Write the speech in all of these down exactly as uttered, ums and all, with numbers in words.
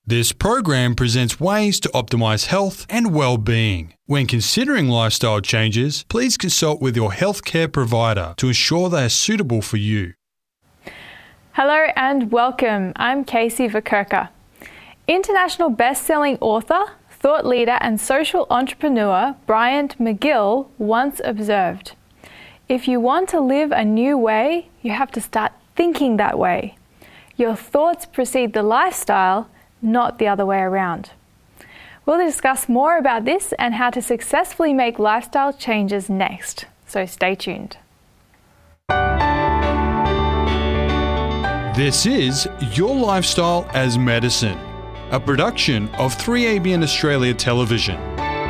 This program presents ways to optimize health and well-being. When considering lifestyle changes, please consult with your healthcare provider to ensure they are suitable for you. Hello and welcome. I'm Casey Verkerker. International best-selling author, thought leader and social entrepreneur Bryant McGill once observed, "If you want to live a new way, you have to start thinking that way. Your thoughts precede the lifestyle, not the other way around." We'll discuss more about this and how to successfully make lifestyle changes next, so stay tuned. This is Your Lifestyle as Medicine, a production of three A B N Australia Television.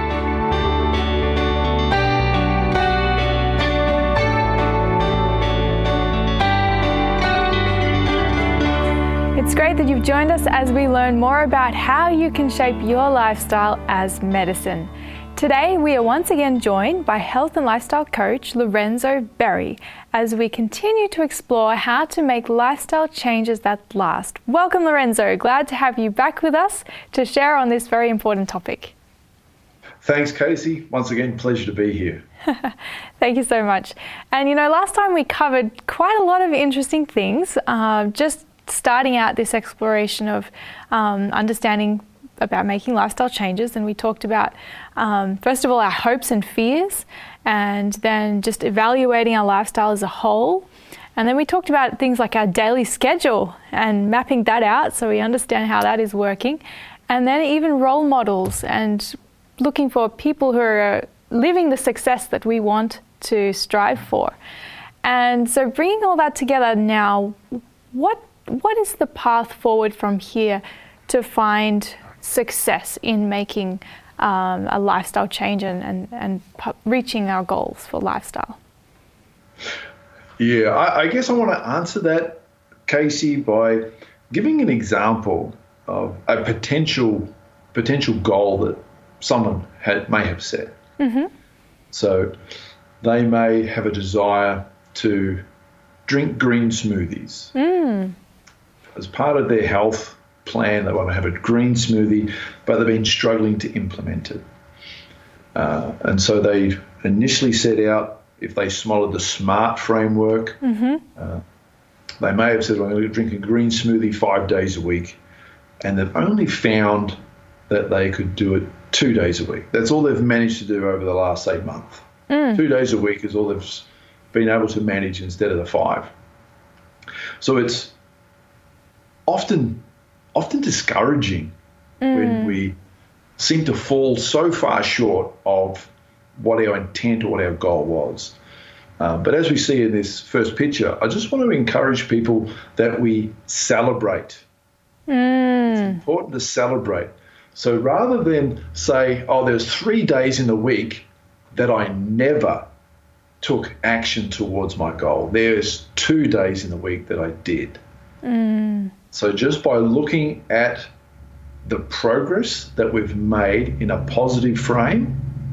It's great that you've joined us as we learn more about how you can shape your lifestyle as medicine. Today, we are once again joined by health and lifestyle coach Lorenzo Berry as we continue to explore how to make lifestyle changes that last. Welcome, Lorenzo. Glad to have you back with us to share on this very important topic. Thanks, Casey. Once again, pleasure to be here. Thank you so much. And you know, last time we covered quite a lot of interesting things, uh, just starting out this exploration of um, understanding about making lifestyle changes. And we talked about, um, first of all, our hopes and fears, and then just evaluating our lifestyle as a whole. And then we talked about things like our daily schedule and mapping that out so we understand how that is working. And then even role models and looking for people who are living the success that we want to strive for. And so bringing all that together now, what What is the path forward from here to find success in making um, a lifestyle change and, and, and reaching our goals for lifestyle? Yeah, I, I guess I want to answer that, Casey, by giving an example of a potential potential goal that someone had, may have set. Mm-hmm. So they may have a desire to drink green smoothies. Mm. As part of their health plan, they want to have a green smoothie, but they've been struggling to implement it. Uh, and so they initially set out, if they followed the SMART framework, mm-hmm. uh, they may have said, well, I'm going to drink a green smoothie five days a week. And they've only found that they could do it two days a week. That's all they've managed to do over the last, say, month. Mm. Two days a week is all they've been able to manage instead of the five. So it's often often discouraging mm. when we seem to fall so far short of what our intent or what our goal was. Uh, but as we see in this first picture, I just want to encourage people that we celebrate. Mm. It's important to celebrate. So rather than say, oh, there's three days in the week that I never took action towards my goal, there's two days in the week that I did. Mm. So just by looking at the progress that we've made in a positive frame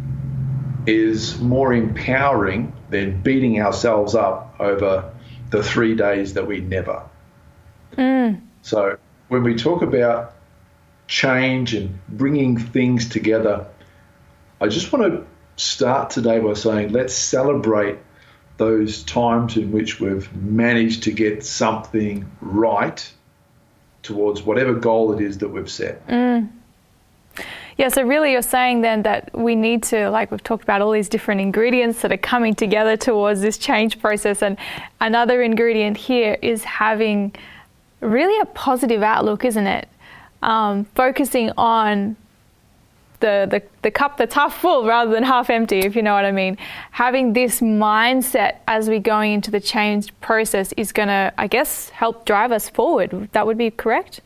is more empowering than beating ourselves up over the three days that we never. Mm. So when we talk about change and bringing things together, I just want to start today by saying let's celebrate those times in which we've managed to get something right towards whatever goal it is that we've set. Mm. Yeah, so really you're saying then that we need to, like we've talked about all these different ingredients that are coming together towards this change process, and another ingredient here is having really a positive outlook, isn't it? Um, focusing on The, the the cup that's half full rather than half empty, if you know what I mean. Having this mindset as we going into the change process is going to, I guess, help drive us forward. That would be correct?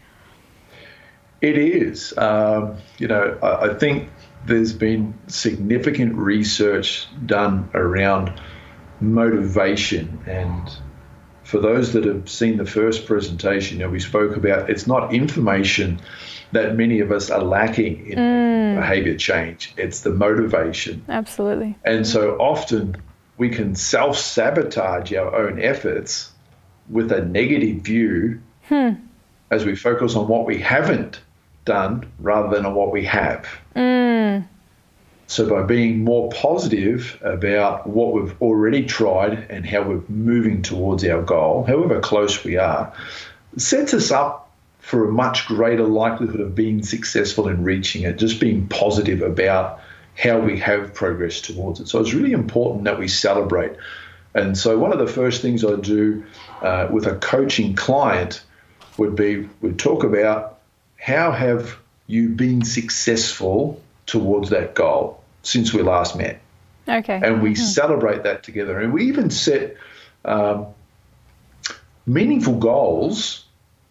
It is. Um, you know, I, I think there's been significant research done around motivation. And for those that have seen the first presentation, you know, we spoke about it's not information that many of us are lacking in mm. behavior change. It's the motivation. Absolutely. And so often we can self-sabotage our own efforts with a negative view hmm. as we focus on what we haven't done rather than on what we have. Mm. So by being more positive about what we've already tried and how we're moving towards our goal, however close we are, sets us up for a much greater likelihood of being successful in reaching it, just being positive about how we have progressed towards it. So it's really important that we celebrate. And so one of the first things I do uh, with a coaching client would be, we'd talk about how have you been successful towards that goal since we last met. Okay. And we mm-hmm. celebrate that together. And we even set um, meaningful goals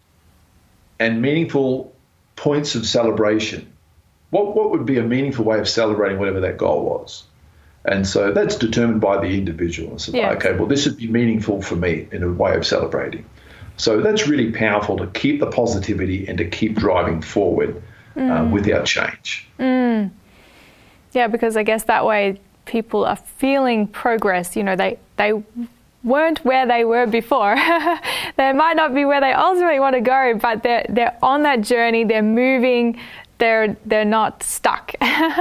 and meaningful points of celebration. What what would be a meaningful way of celebrating whatever that goal was? And so that's determined by the individual. So, yeah. okay, well, this would be meaningful for me in a way of celebrating. So that's really powerful to keep the positivity and to keep driving forward mm. uh, without change. Mm. Yeah, because I guess that way people are feeling progress. You know, they, they weren't where they were before. They might not be where they ultimately want to go, but they're they're on that journey. They're moving. They're they're not stuck.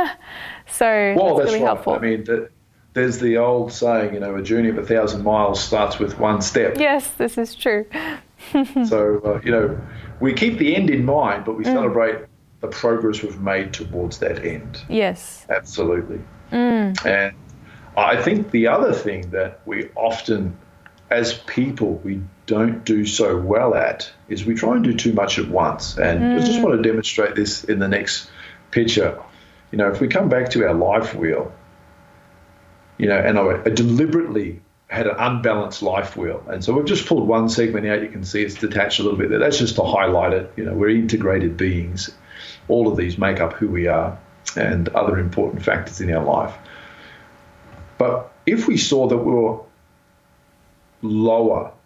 So well, that's, that's really right. helpful. I mean, the, there's the old saying, you know, a journey of a thousand miles starts with one step. Yes, this is true. So, uh, you know, we keep the end in mind, but we mm. celebrate the progress we've made towards that end. Yes. Absolutely. Mm. And I think the other thing that we often, as people, we don't do so well at is we try and do too much at once. And mm. I just want to demonstrate this in the next picture. You know, if we come back to our life wheel, you know, and I, I deliberately had an unbalanced life wheel. And so we've just pulled one segment out. You can see it's detached a little bit there. That's just to highlight it. You know, we're integrated beings. All of these make up who we are and other important factors in our life. But if we saw that we were lower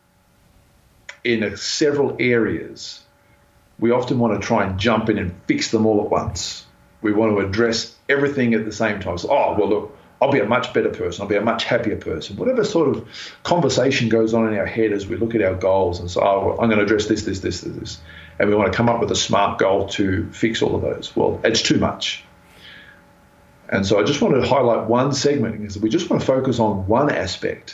in a, several areas, we often want to try and jump in and fix them all at once. We want to address everything at the same time. So, oh, well, look, I'll be a much better person. I'll be a much happier person. Whatever sort of conversation goes on in our head as we look at our goals and say, oh, well, I'm going to address this, this, this, this. And we want to come up with a smart goal to fix all of those. Well, it's too much. And so I just want to highlight one segment because we just want to focus on one aspect.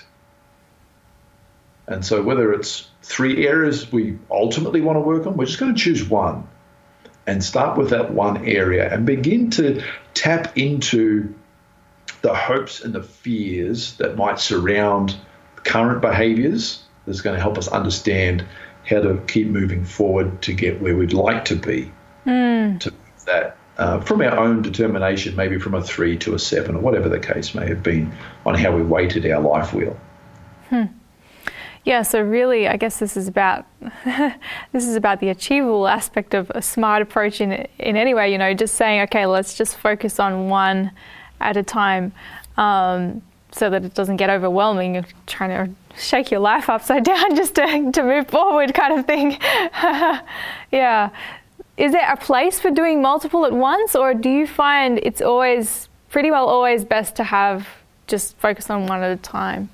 And so whether it's three areas we ultimately want to work on, we're just going to choose one and start with that one area and begin to tap into the hopes and the fears that might surround current behaviors. That's going to help us understand how to keep moving forward to get where we'd like to be. Mm. To that uh, from our own determination, maybe from a three to a seven or whatever the case may have been on how we weighted our life wheel. Hmm. Yeah, so really, I guess this is about this is about the achievable aspect of a smart approach in in any way. You know, just saying, okay, let's just focus on one at a time, um, so that it doesn't get overwhelming. You're trying to shake your life upside down just to to move forward, kind of thing. Yeah, is there a place for doing multiple at once, or do you find it's always pretty well always best to have just focus on one at a time?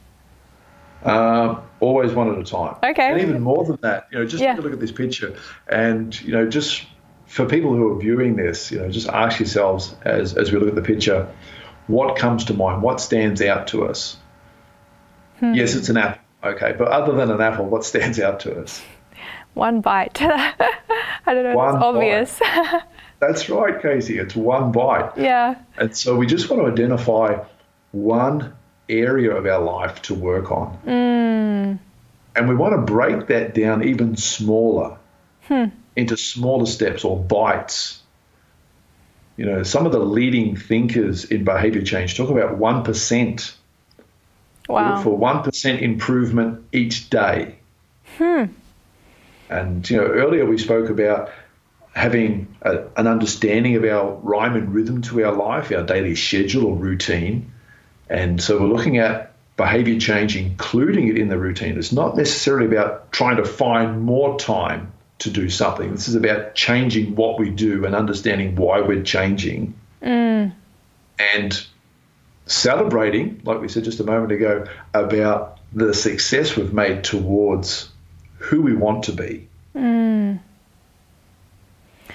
Um, always one at a time. Okay. And even more than that, you know, just yeah. look at this picture and, you know, just for people who are viewing this, you know, just ask yourselves as, as we look at the picture, what comes to mind? What stands out to us? Hmm. Yes, it's an apple. Okay. But other than an apple, what stands out to us? One bite. I don't know. One it's obvious. That's right, Casey. It's one bite. Yeah. And so we just want to identify one area of our life to work on. Mm. And we want to break that down even smaller hmm. into smaller steps or bites. You know, some of the leading thinkers in behavior change talk about one percent. Wow. For one percent improvement each day. Hmm. And, you know, earlier we spoke about having a, an understanding of our rhyme and rhythm to our life, our daily schedule or routine. And so we're looking at behavior change, including it in the routine. It's not necessarily about trying to find more time to do something. This is about changing what we do and understanding why we're changing. Mm. And celebrating, like we said just a moment ago, about the success we've made towards who we want to be. Mm.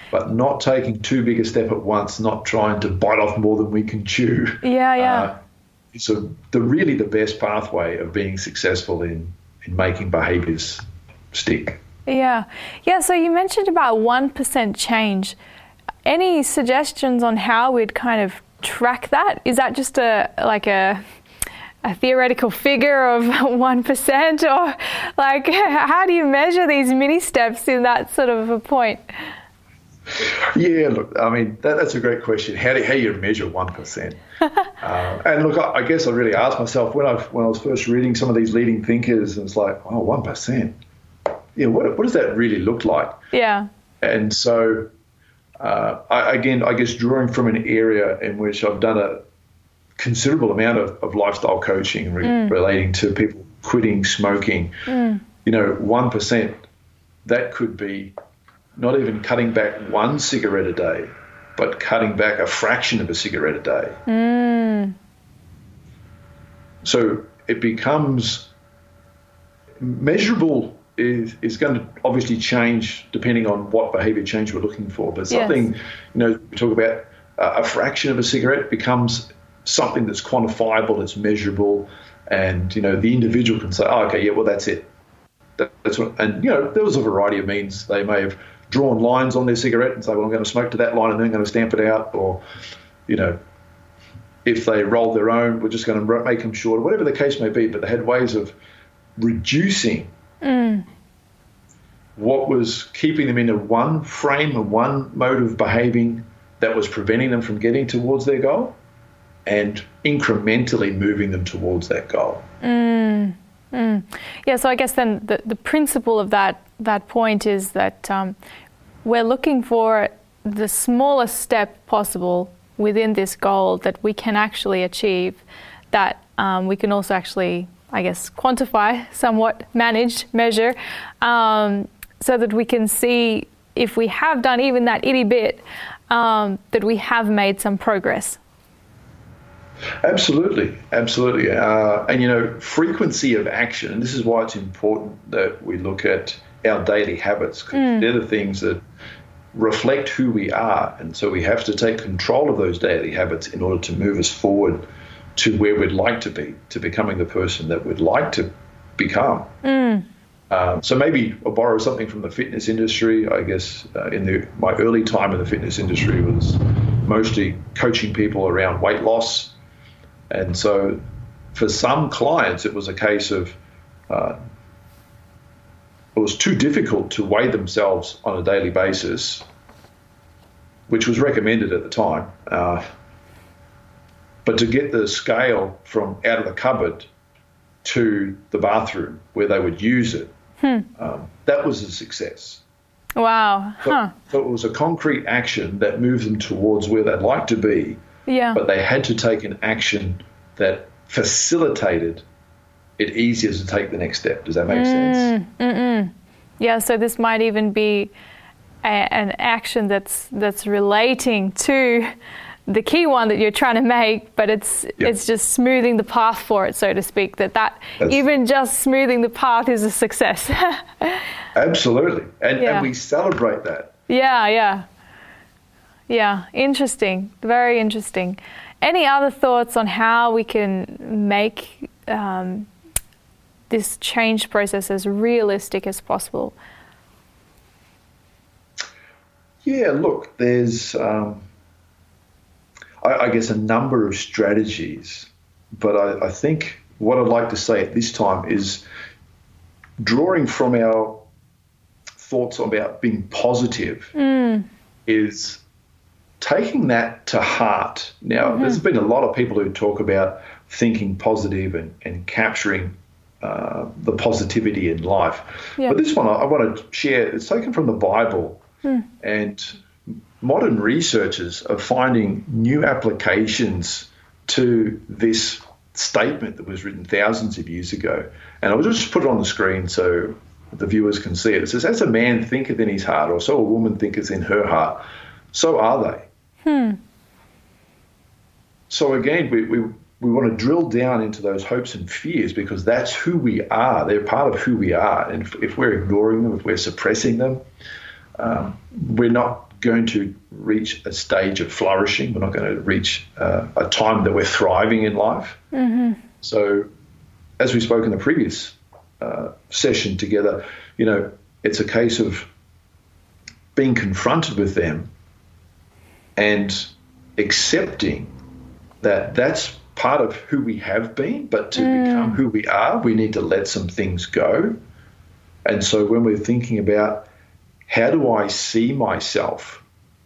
but not taking too big a step at once, not trying to bite off more than we can chew. Yeah, yeah. Uh, so the really the best pathway of being successful in, in making behaviours stick. Yeah. Yeah, so you mentioned about one percent change. Any suggestions on how we'd kind of track that? Is that just a like a a theoretical figure of one percent, or like how do you measure these mini steps in that sort of a point? Yeah, look, I mean, that, that's a great question. How do, how do you measure one percent? uh, and look, I, I guess I really asked myself when I when I was first reading some of these leading thinkers, and it's like, oh, one percent. Yeah, what what does that really look like? Yeah. And so, uh, I, again, I guess drawing from an area in which I've done a considerable amount of, of lifestyle coaching re- mm. relating to people quitting smoking, mm. you know, one percent, that could be not even cutting back one cigarette a day, but cutting back a fraction of a cigarette a day. Mm. So it becomes measurable. Is, is going to obviously change depending on what behaviour change we're looking for. But something, yes. you know, we talk about uh, a fraction of a cigarette becomes something that's quantifiable, it's measurable, and, you know, the individual can say, oh, okay, yeah, well, that's it. That, that's what, and, you know, there was a variety of means. They may have drawn lines on their cigarette and say, well, I'm going to smoke to that line and then I'm going to stamp it out. Or, you know, if they rolled their own, we're just going to make them shorter, whatever the case may be. But they had ways of reducing Mm. what was keeping them in a one frame, a one mode of behaving that was preventing them from getting towards their goal, and incrementally moving them towards that goal. Mm. Mm. Yeah, so I guess then the, the principle of that, that point is that um, we're looking for the smallest step possible within this goal that we can actually achieve, that um, we can also actually, I guess, quantify, somewhat manage, measure, um, so that we can see if we have done even that itty bit, um, that we have made some progress. Absolutely, absolutely. Uh, and, you know, frequency of action, and this is why it's important that we look at our daily habits, because mm. they're the things that reflect who we are. And so we have to take control of those daily habits in order to move us forward to where we'd like to be, to becoming the person that we'd like to become. Mm. Um, so maybe I'll borrow something from the fitness industry. I guess uh, in the, my early time in the fitness industry was mostly coaching people around weight loss. And so for some clients, it was a case of uh, it was too difficult to weigh themselves on a daily basis, which was recommended at the time. Uh, But to get the scale from out of the cupboard to the bathroom where they would use it, hmm. um, that was a success. Wow. So, huh. so it was a concrete action that moved them towards where they'd like to be, yeah. but they had to take an action that facilitated it easier to take the next step. Does that make mm, sense? Mm-mm. Yeah, so this might even be a, an action that's that's relating to the key one that you're trying to make, but it's yep. it's just smoothing the path for it, so to speak, that that That's, even just smoothing the path is a success. Absolutely. And, yeah. and we celebrate that. Yeah, yeah. Yeah, interesting. Very interesting. Any other thoughts on how we can make um, this change process as realistic as possible? Yeah, look, there's... Um, I guess a number of strategies, but I, I think what I'd like to say at this time is drawing from our thoughts about being positive mm. is taking that to heart. Now, mm-hmm. there's been a lot of people who talk about thinking positive and, and capturing uh, the positivity in life. Yeah. But this one I, I want to share, it's taken from the Bible mm. and modern researchers are finding new applications to this statement that was written thousands of years ago. And I'll just put it on the screen so the viewers can see it. It says, as a man thinketh in his heart, or so a woman thinketh in her heart, so are they. Hmm. So again, we, we, we want to drill down into those hopes and fears because that's who we are. They're part of who we are. And if, if we're ignoring them, if we're suppressing them, um, we're not going to reach a stage of flourishing. We're not going to reach uh, a time that we're thriving in life. Mm-hmm. So, as we spoke in the previous uh, session together, you know, it's a case of being confronted with them and accepting that that's part of who we have been, but to mm. become who we are, we need to let some things go. And so when we're thinking about how do I see myself,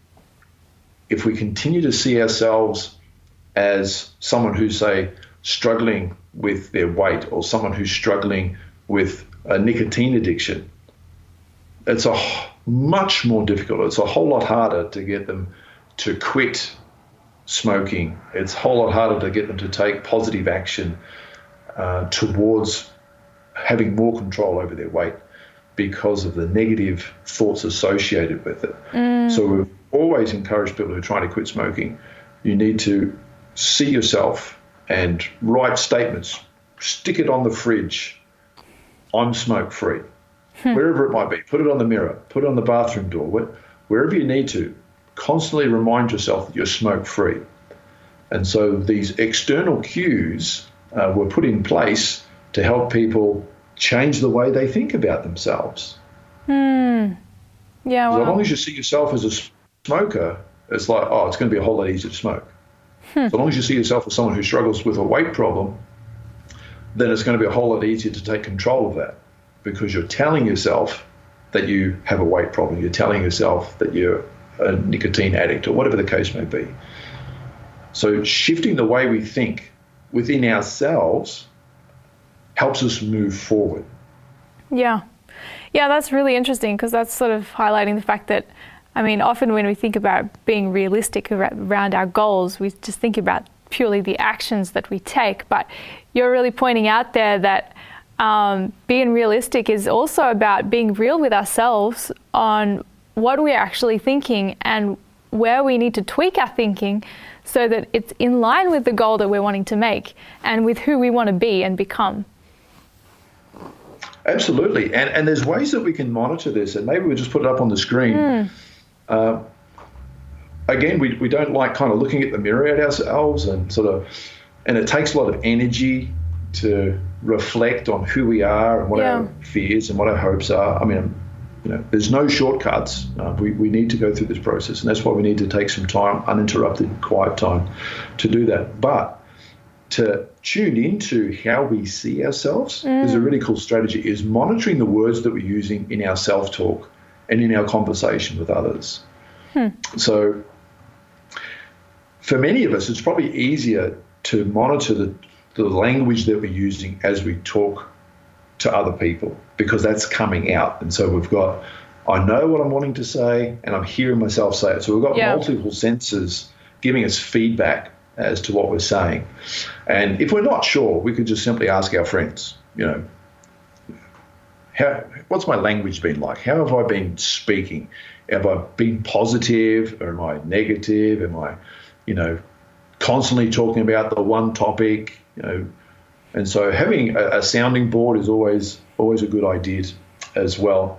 if we continue to see ourselves as someone who's, say, struggling with their weight or someone who's struggling with a nicotine addiction, it's a much more difficult. It's a whole lot harder to get them to quit smoking. It's a whole lot harder to get them to take positive action uh, towards having more control over their weight because of the negative thoughts associated with it. Mm. So we've always encouraged people who are trying to quit smoking, you need to see yourself and write statements, stick it on the fridge, I'm smoke free, hmm. wherever it might be. Put it on the mirror, put it on the bathroom door, wherever you need to. Constantly remind yourself that you're smoke free. And so these external cues uh, were put in place to help people change the way they think about themselves. Hmm. Yeah. Well. As long as you see yourself as a smoker, it's like, oh, it's going to be a whole lot easier to smoke. Hmm. So long as you see yourself as someone who struggles with a weight problem, then it's going to be a whole lot easier to take control of that, because you're telling yourself that you have a weight problem. You're telling yourself that you're a nicotine addict or whatever the case may be. So shifting the way we think within ourselves helps us move forward. Yeah. Yeah, that's really interesting, because that's sort of highlighting the fact that, I mean, often when we think about being realistic around our goals, we just think about purely the actions that we take. But you're really pointing out there that um, being realistic is also about being real with ourselves on what we're actually thinking and where we need to tweak our thinking so that it's in line with the goal that we're wanting to make and with who we want to be and become. Absolutely. And and there's ways that we can monitor this, and maybe we'll just put it up on the screen. Mm. Uh, again, we, we don't like kind of looking at the mirror at ourselves and sort of, and it takes a lot of energy to reflect on who we are and what yeah. our fears and what our hopes are. I mean, you know, there's no shortcuts. Uh, we, we need to go through this process, and that's why we need to take some time, uninterrupted, quiet time to do that. But to tune into how we see ourselves mm. is a really cool strategy, is monitoring the words that we're using in our self-talk and in our conversation with others. Hmm. So for many of us, it's probably easier to monitor the, the language that we're using as we talk to other people, because that's coming out. And so we've got, I know what I'm wanting to say and I'm hearing myself say it. So we've got yeah. multiple senses giving us feedback as to what we're saying. And if we're not sure, we could just simply ask our friends, you know, how, what's my language been like? How have I been speaking? Have I been positive, or am I negative? Am I, you know, constantly talking about the one topic, you know? And so having a, a sounding board is always always a good idea as well.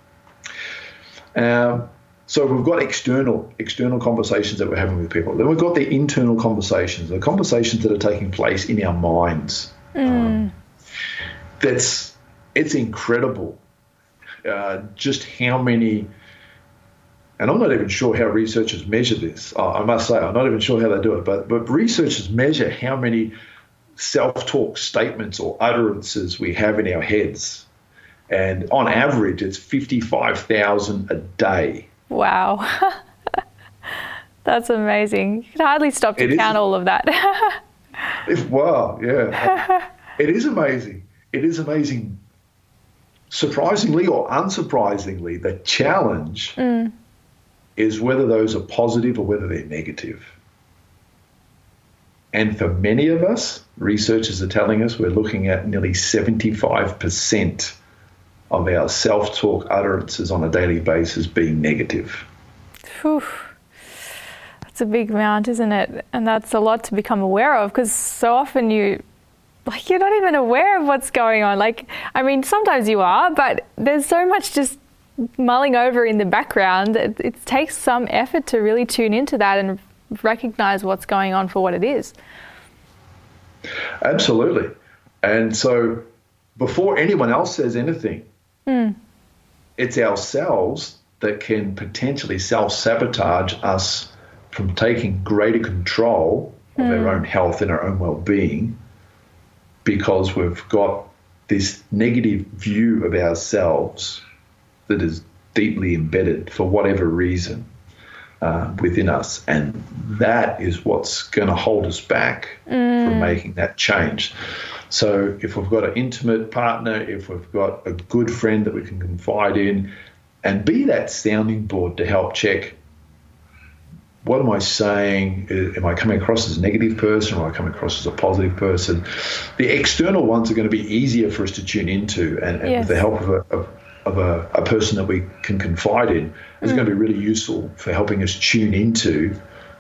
Um, so we've got external external conversations that we're having with people. Then we've got the internal conversations, the conversations that are taking place in our minds. Mm. Um, that's it's incredible, uh, just how many. And I'm not even sure how researchers measure this. Uh, I must say, I'm not even sure how they do it. But but researchers measure how many self-talk statements or utterances we have in our heads. And on average, it's fifty-five thousand a day. Wow. That's amazing. You can hardly stop to it count is, all of that. if, wow, yeah. It is amazing. It is amazing. Surprisingly or unsurprisingly, the challenge mm. is whether those are positive or whether they're negative. And for many of us, researchers are telling us we're looking at nearly seventy-five percent of our self-talk utterances on a daily basis being negative. Whew. That's a big amount, isn't it? And that's a lot to become aware of, because so often you, like, you're not even aware of what's going on. Like, I mean, sometimes you are, but there's so much just mulling over in the background. It, it takes some effort to really tune into that and recognize what's going on for what it is. Absolutely. And so before anyone else says anything, mm. it's ourselves that can potentially self-sabotage us from taking greater control of mm. our own health and our own well-being, because we've got this negative view of ourselves that is deeply embedded for whatever reason uh, within us. And that is what's going to hold us back mm. from making that change. So if we've got an intimate partner, if we've got a good friend that we can confide in, and be that sounding board to help check, what am I saying? Am I coming across as a negative person, or am I coming across as a positive person? The external ones are going to be easier for us to tune into, and, and yes. with the help of, a, of, of a, a person that we can confide in, is mm. going to be really useful for helping us tune into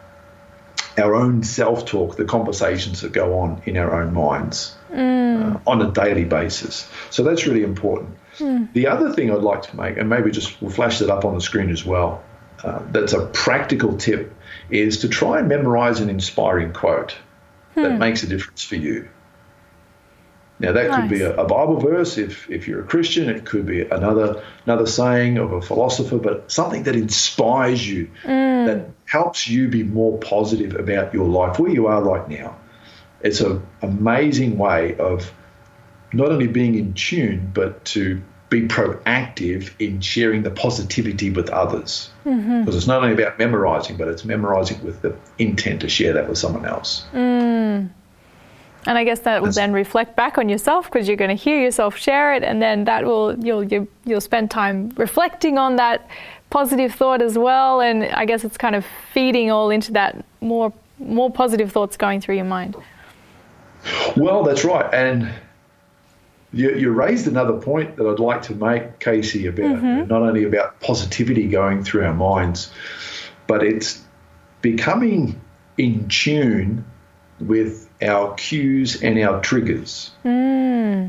our own self-talk, the conversations that go on in our own minds mm. uh, on a daily basis. So that's really important. Mm. The other thing I'd like to make, and maybe just we'll flash that up on the screen as well, uh, that's a practical tip, is to try and memorize an inspiring quote hmm. that makes a difference for you. Now, that nice. could be a, a Bible verse if, if you're a Christian. It could be another another saying of a philosopher, but something that inspires you, mm. that helps you be more positive about your life, where you are right now. It's an amazing way of not only being in tune, but to be proactive in sharing the positivity with others. Mm-hmm. Because it's not only about memorizing, but it's memorizing with the intent to share that with someone else. Mm. And I guess that will then reflect back on yourself, because you're going to hear yourself share it, and then that will you'll you'll, you'll spend time reflecting on that positive thought as well. And I guess it's kind of feeding all into that more more positive thoughts going through your mind. Well, that's right. And you, you raised another point that I'd like to make, Casey, about mm-hmm. not only about positivity going through our minds, but it's becoming in tune with our cues and our triggers. Mm.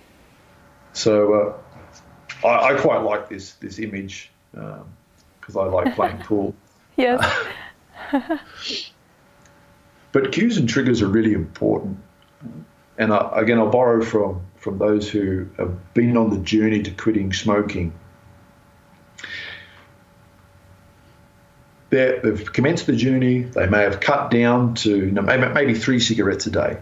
So uh, I, I quite like this this image because um, I like playing pool. Yes. But cues and triggers are really important. And I, again, I'll borrow from, from those who have been on the journey to quitting smoking. They're, they've commenced the journey. They may have cut down to you know, maybe, maybe three cigarettes a day.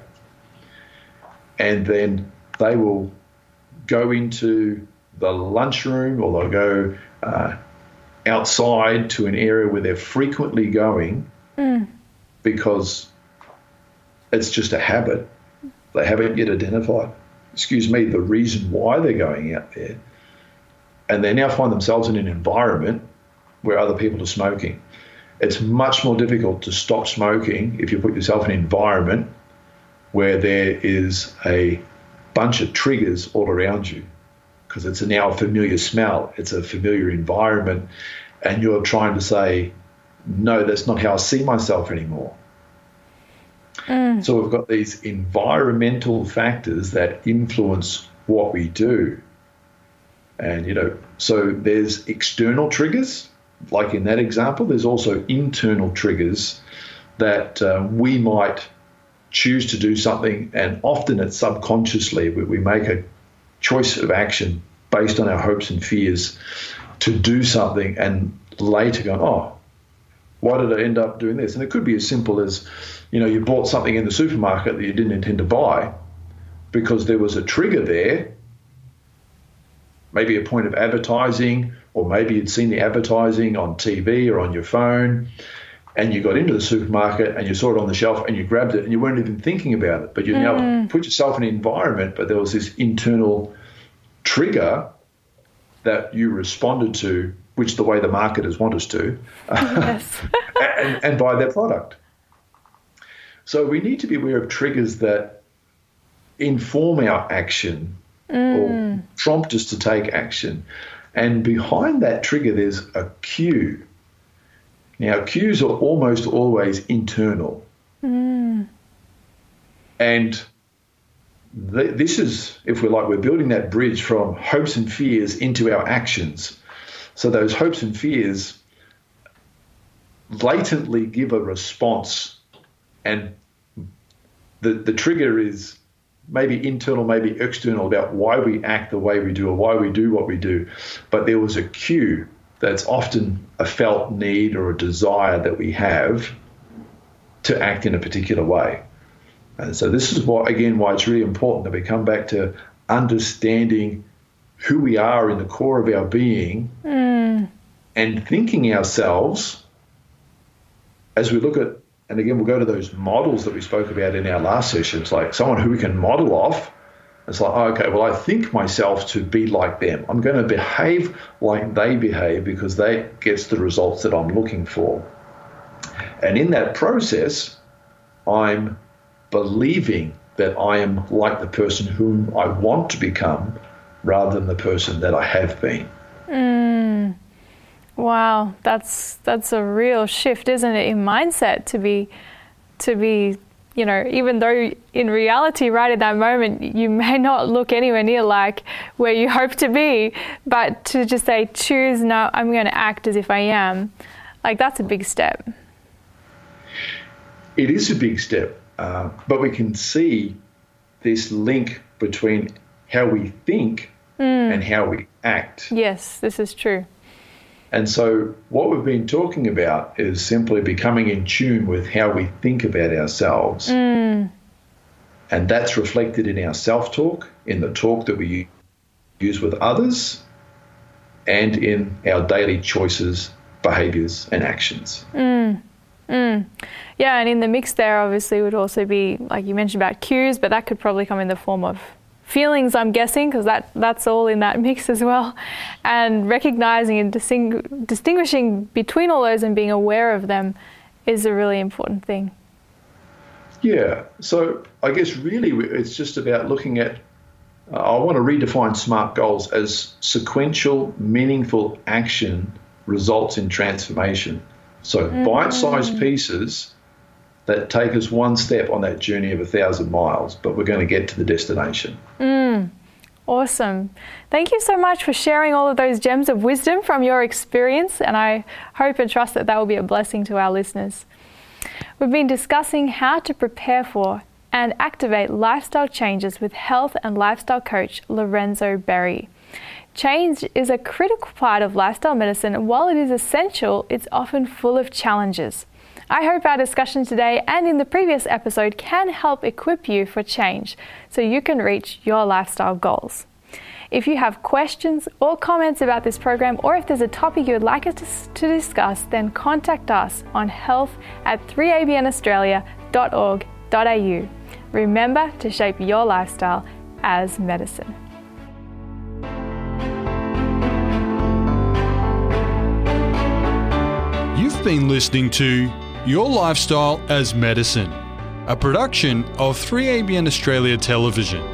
And then they will go into the lunchroom, or they'll go uh, outside to an area where they're frequently going mm. because it's just a habit. They haven't yet identified, excuse me, the reason why they're going out there. And they now find themselves in an environment where other people are smoking. It's much more difficult to stop smoking if you put yourself in an environment where there is a bunch of triggers all around you, because it's a now a familiar smell, it's a familiar environment, and you're trying to say, no, that's not how I see myself anymore. Mm. So we've got these environmental factors that influence what we do. And, you know, so there's external triggers, like in that example. There's also internal triggers that uh, we might choose to do something, and often it's subconsciously we, we make a choice of action based on our hopes and fears to do something, and later going, oh, why did I end up doing this? And it could be as simple as, you know, you bought something in the supermarket that you didn't intend to buy because there was a trigger there, maybe a point of advertising, or maybe you'd seen the advertising on T V or on your phone, and you got into the supermarket and you saw it on the shelf and you grabbed it and you weren't even thinking about it, but you mm. now put yourself in an environment, but there was this internal trigger that you responded to, which the way the marketers want us to, yes. and, and buy their product. So we need to be aware of triggers that inform our action mm. or prompt us to take action. And behind that trigger, there's a cue. Now, cues are almost always internal. Mm. And th- this is, if we're like, we're building that bridge from hopes and fears into our actions. So those hopes and fears latently give a response, and the the trigger is maybe internal, maybe external about why we act the way we do or why we do what we do. But there was a cue that's often a felt need or a desire that we have to act in a particular way. And so this is why, again, why it's really important that we come back to understanding who we are in the core of our being mm. and thinking ourselves as we look at, and again, we'll go to those models that we spoke about in our last sessions, like someone who we can model off. It's like, oh, okay, well, I think myself to be like them. I'm going to behave like they behave because that gets the results that I'm looking for. And in that process, I'm believing that I am like the person whom I want to become rather than the person that I have been. Mm. Wow, that's that's a real shift, isn't it, in mindset to be, to be, you know, even though in reality, right at that moment, you may not look anywhere near like where you hope to be, but to just say, choose, no, I'm going to act as if I am, like that's a big step. It is a big step, uh, but we can see this link between how we think mm. and how we act. Yes, this is true. And so what we've been talking about is simply becoming in tune with how we think about ourselves. Mm. And that's reflected in our self-talk, in the talk that we use with others, and in our daily choices, behaviours and actions. Mm. Mm. Yeah, and in the mix there obviously would also be, like you mentioned about cues, but that could probably come in the form of feelings, I'm guessing, because that, that's all in that mix as well. And recognizing and distingu- distinguishing between all those and being aware of them is a really important thing. Yeah, so I guess really it's just about looking at, uh, I want to redefine SMART goals as sequential, meaningful action results in transformation. So mm-hmm. bite-sized pieces that take us one step on that journey of a thousand miles, but we're going to get to the destination. Mm, awesome. Thank you so much for sharing all of those gems of wisdom from your experience, and I hope and trust that that will be a blessing to our listeners. We've been discussing how to prepare for and activate lifestyle changes with health and lifestyle coach Lorenzo Berry. Change is a critical part of lifestyle medicine, and while it is essential, it's often full of challenges. I hope our discussion today and in the previous episode can help equip you for change so you can reach your lifestyle goals. If you have questions or comments about this program, or if there's a topic you would like us to discuss, then contact us on health at three a b n australia dot org dot a u. Remember to shape your lifestyle as medicine. You've been listening to Your Lifestyle as Medicine, a production of three A B N Australia Television.